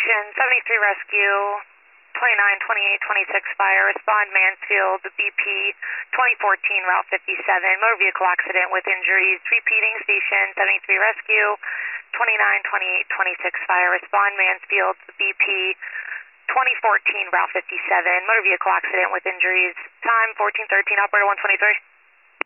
Station 73 Rescue, 29, 28, 26 fire, respond Mansfield, BP 2014 Route 57, motor vehicle accident with injuries. Repeating, Station 73 Rescue, 29, 28, 26 fire, respond Mansfield, BP 2014 Route 57, motor vehicle accident with injuries. Time 14:13, operator 123.